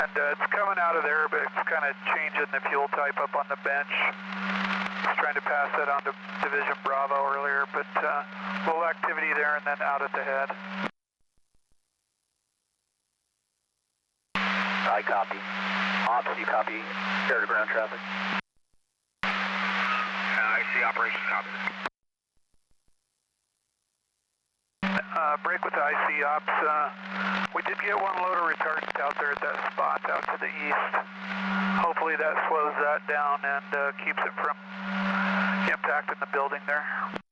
And it's coming out of there, but it's kind of changing the fuel type up on the bench. It's trying to pass that on to Division Bravo earlier, but little activity there and then out at the head. I copy. Ops, you copy air to ground traffic? I see operations copy. Break with the IC Ops. We did get one load of retardant out there at that spot out to the east. Hopefully that slows that down and keeps it from impacting the building there.